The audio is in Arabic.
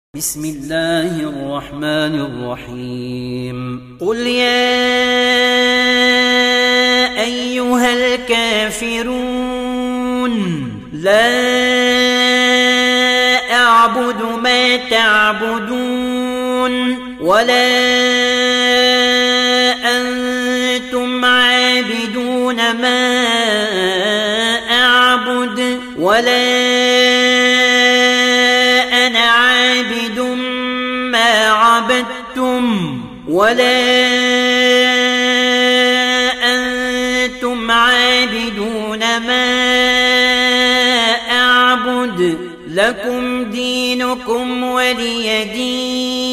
بسم الله الرحمن الرحيم قل يا أيها الكافرون لا أعبد ما تعبدون ولا أنتم عابدون ما أعبد ولا أنا عابد ما عبدتم ولا أنتم عابدون ما أعبد لكم دينكم ولي دين.